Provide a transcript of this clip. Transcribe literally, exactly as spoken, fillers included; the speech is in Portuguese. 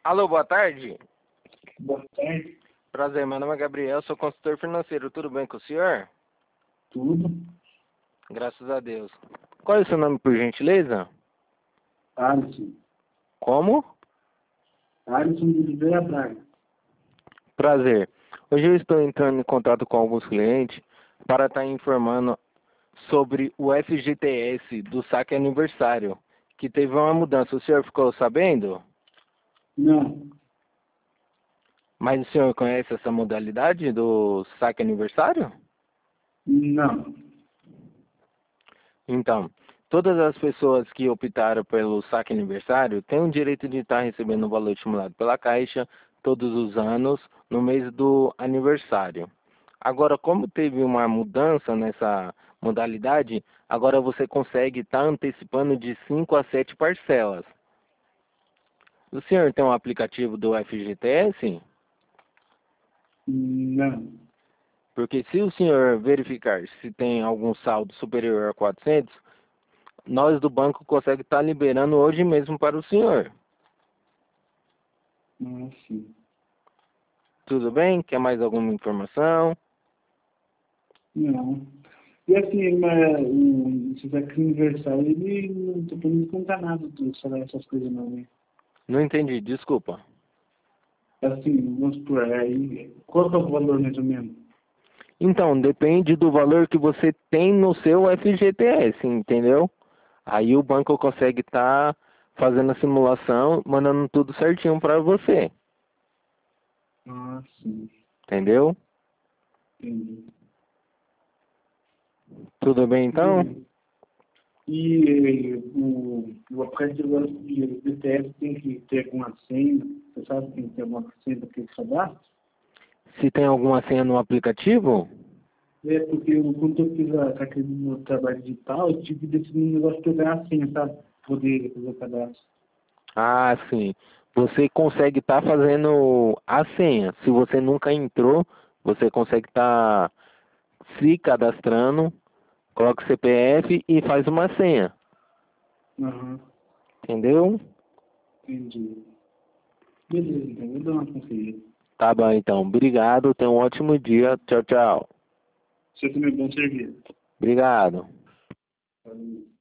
Alô, boa tarde. Boa tarde. Prazer, meu nome é Gabriel, sou consultor financeiro. Tudo bem com o senhor? Tudo. Graças a Deus. Qual é o seu nome, por gentileza? Alisson. Como? Alisson de Oliveira Braga. Prazer. Hoje eu estou entrando em contato com alguns clientes para estar informando sobre o F G T S do saque aniversário, que teve uma mudança. O senhor ficou sabendo? Não. Mas o senhor conhece essa modalidade do saque aniversário? Não. Então, todas as pessoas que optaram pelo saque aniversário têm o direito de estar recebendo o valor estimulado pela Caixa todos os anos no mês do aniversário. Agora, como teve uma mudança nessa modalidade, agora você consegue estar antecipando de cinco a sete parcelas. O senhor tem um aplicativo do F G T S? Não. Porque se o senhor verificar se tem algum saldo superior a quatrocentos, nós do banco conseguimos estar liberando hoje mesmo para o senhor. Ah, sim. Tudo bem? Quer mais alguma informação? Não. E assim, mas, o, esse daqui aniversário, ele não tô podendo contar nada de sobre essas coisas não, né? Não entendi, desculpa. Assim, vamos supor, aí, qual que é o valor mais ou menos? Então, depende do valor que você tem no seu F G T S, entendeu? Aí o banco consegue estar fazendo a simulação, mandando tudo certinho para você, Ah, sim. entendeu? Entendi. Tudo bem então? E, e o, o aplicativo de B T S tem que ter alguma senha? Você sabe que tem que ter alguma senha para aquele cadastro? Se tem alguma senha no aplicativo? É, porque eu, quando eu fiz a, aquele meu trabalho digital, eu tive que decidir um negócio pegar a senha, sabe? Poder fazer o cadastro. Ah, sim. Você consegue estar fazendo a senha. Se você nunca entrou, você consegue estar se cadastrando, coloca o C P F e faz uma senha. Aham, Entendeu? entendi. Beleza, então, vou dar uma conferida. Tá bom, então. Obrigado. Tenha um ótimo dia. Tchau, tchau. Você também é bom serviço. Obrigado. Valeu.